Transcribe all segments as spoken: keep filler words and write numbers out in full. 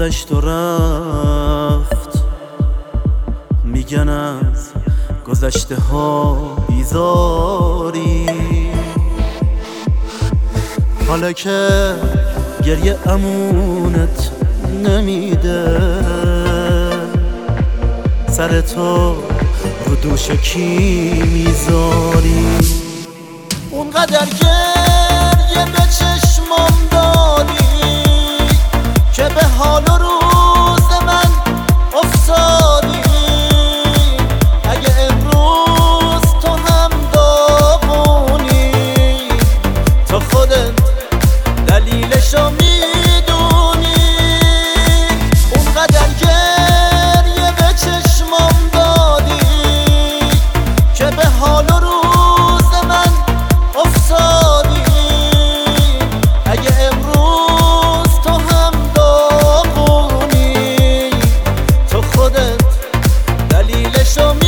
گذشت و رفت، میگن از گذشته ها بیزاری. حالا که گریه امونت نمیده، سر تو رو دوش کی میذاری؟ اونقدر گریه به چشمام دادی که به حال و روز من افتادی. اگه امروز تو هم داغونی، تو خودت دلیلشو میدونی. اونقدر گریه به چشمام دادی که به حال و روز من افتادی. اگه امروز تو هم داغونی، تو خودت دلیلشو میدونی.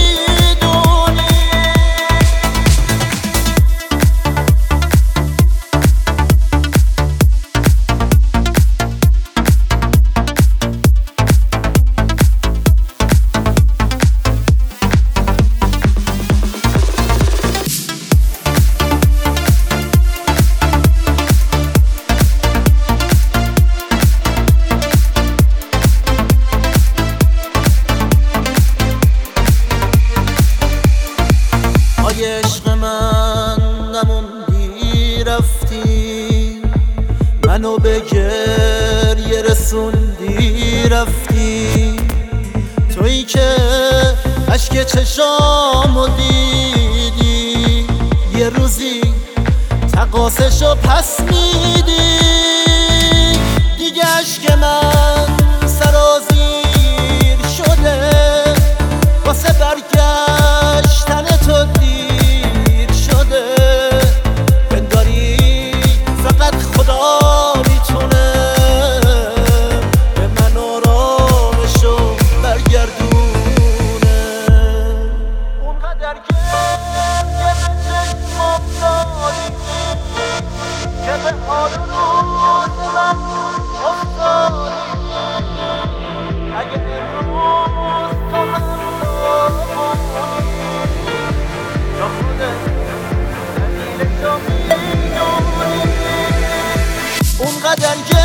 عشق من نموندی رفتی، منو به گریه رسوندی رفتی. تویی که اشک چشامو دیدی، یه روزی تقاصشو پس میدی. دیگه اشک من سرازیر شده، واسه برگشتن تو دیر شده. بنگاری فقط خدا میتونه به من آرامشو برگردونه. اونقدر گریه به چشمام دادی که به حال و روز من افتادی. اگه امروز تو هم اونقدر